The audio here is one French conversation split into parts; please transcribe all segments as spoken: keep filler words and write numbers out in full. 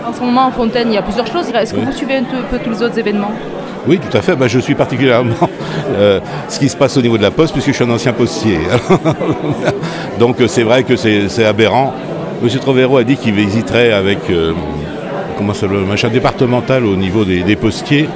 En ce moment, en Fontaine, il y a plusieurs choses. Est-ce que Oui. vous suivez un peu tous les autres événements ? Oui, tout à fait. Bah, je suis particulièrement euh, ce qui se passe au niveau de la Poste, puisque je suis un ancien postier. Donc c'est vrai que c'est, c'est aberrant. Monsieur Trovero a dit qu'il hésiterait avec euh, comment ça, le machin départemental au niveau des, des postiers.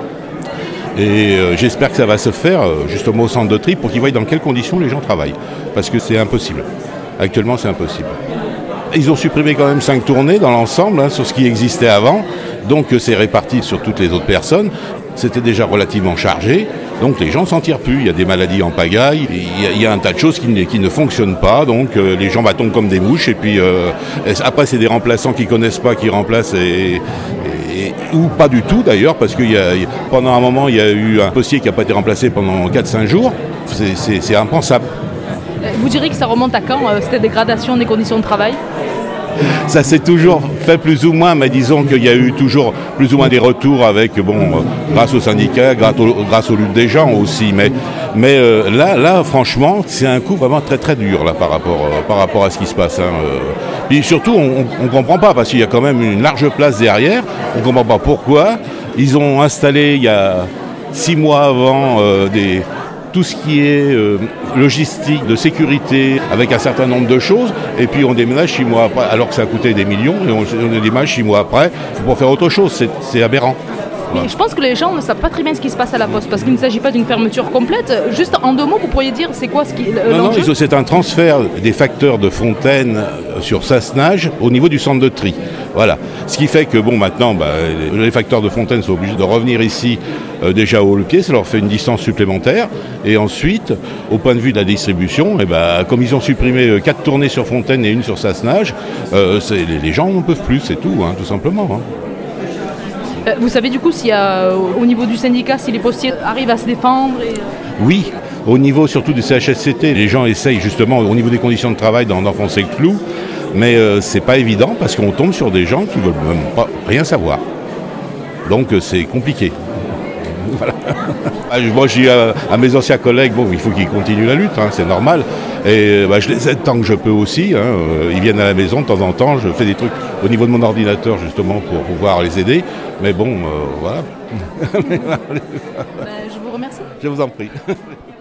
Et euh, j'espère que ça va se faire euh, justement au centre de tri pour qu'ils voient dans quelles conditions les gens travaillent. Parce que c'est impossible. Actuellement, c'est impossible. Ils ont supprimé quand même cinq tournées dans l'ensemble, hein, sur ce qui existait avant. Donc euh, c'est réparti sur toutes les autres personnes. C'était déjà relativement chargé. Donc les gens ne s'en tirent plus. Il y a des maladies en pagaille. Il y a, il y a un tas de choses qui ne, qui ne fonctionnent pas. Donc euh, les gens bah, tombent comme des mouches. Et puis euh, après, c'est des remplaçants qui ne connaissent pas, qui remplacent et... Et, ou pas du tout d'ailleurs, parce que y a, y, pendant un moment, il y a eu un postier qui n'a pas été remplacé pendant quatre cinq jours. C'est, c'est, c'est impensable. Vous diriez que ça remonte à quand, euh, cette dégradation des conditions de travail ? Ça s'est toujours fait plus ou moins, mais disons qu'il y a eu toujours plus ou moins des retours avec, bon, euh, grâce aux syndicats, grâce, au, grâce aux luttes des gens aussi. Mais, mais euh, là, là, franchement, c'est un coup vraiment très très dur là, par, rapport, euh, par rapport à ce qui se passe. Hein, euh. Puis surtout, on ne comprend pas, parce qu'il y a quand même une large place derrière. On ne comprend pas pourquoi. Ils ont installé, il y a six mois avant, euh, des... tout ce qui est euh, logistique, de sécurité, avec un certain nombre de choses, et puis on déménage six mois après, alors que ça a coûté des millions, et on, on déménage six mois après pour faire autre chose, c'est, c'est aberrant. Mais je pense que les gens ne savent pas très bien ce qui se passe à la Poste, parce qu'il ne s'agit pas d'une fermeture complète. Juste en deux mots, vous pourriez dire c'est quoi ce qui, non, l'enjeu ? Non, c'est un transfert des facteurs de Fontaine sur Sassenage au niveau du centre de tri. Voilà. Ce qui fait que, bon, maintenant, bah, les facteurs de Fontaine sont obligés de revenir ici euh, déjà au pied, ça leur fait une distance supplémentaire. Et ensuite, au point de vue de la distribution, eh bah, comme ils ont supprimé quatre tournées sur Fontaine et une sur Sassenage, euh, c'est, les, les gens n'en peuvent plus, c'est tout, hein, tout simplement. Hein. Vous savez du coup s'il y a, au niveau du syndicat, si les postiers arrivent à se défendre et... Oui, au niveau surtout du C H S C T, les gens essayent justement au niveau des conditions de travail d'en enfoncer le clou, mais euh, c'est pas évident parce qu'on tombe sur des gens qui veulent même pas rien savoir. Donc euh, c'est compliqué. Voilà. Moi je dis à, à mes anciens collègues, bon, il faut qu'ils continuent la lutte, hein, c'est normal. Et bah, je les aide tant que je peux aussi. Hein. Ils viennent à la maison de temps en temps, je fais des trucs au niveau de mon ordinateur justement pour pouvoir les aider. Mais bon, euh, voilà. Ben, je vous remercie. Je vous en prie.